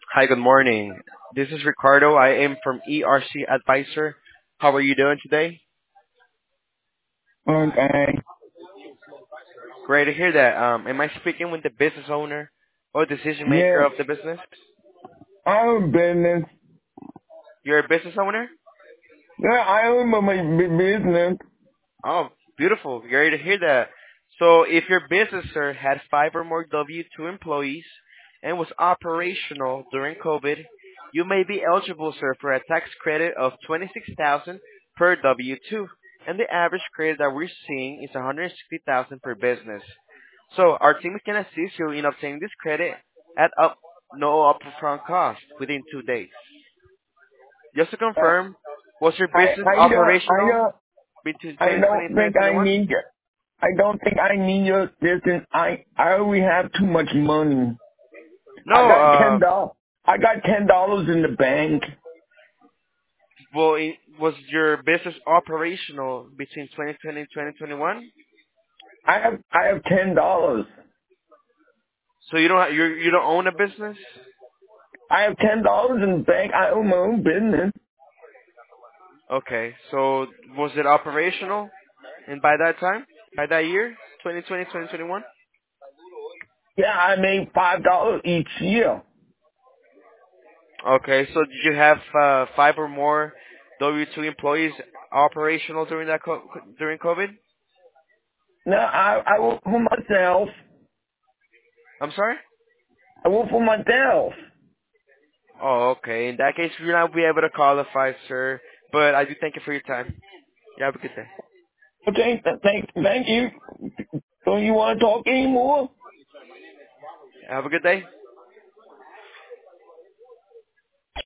Hi, good morning. This is Ricardo. I am from ERC Advisor. How are you doing today? Okay. Great to hear that. Am I speaking with the business owner or decision maker Yes. of the business? I own business. You're a business owner? Yeah, I own my business. Oh, beautiful. Great to hear that. So if your business, sir, had five or more W-2 employees and was operational during COVID, you may be eligible, sir, for a tax credit of 26000 per W-2. And the average credit that we're seeing is 160,000 per business. So our team can assist you in obtaining this credit at no upfront cost within 2 days. Just to Uh, confirm, was your I business I don't I operational don't between I 2020 don't and think I 2021? need your I don't think I need your business. I already have too much money. I No, got $10. I got $10 in the bank. well, was your business operational between 2020 and 2021? I have $10. So you don't own a business? I have $10 in the bank. I own my own business. Okay, so was it operational? And by that time, by that year, 2020, 2021? Yeah, I made $5 each year. Okay, so did you have five or more W-2 employees operational during during COVID? No, I work for myself. I'm sorry? I work for myself. Oh, okay. In that case, you'll not be able to qualify, sir. But I do thank you for your time. You have a good day. Okay, thank you. Don't you want to talk anymore? Have a good day.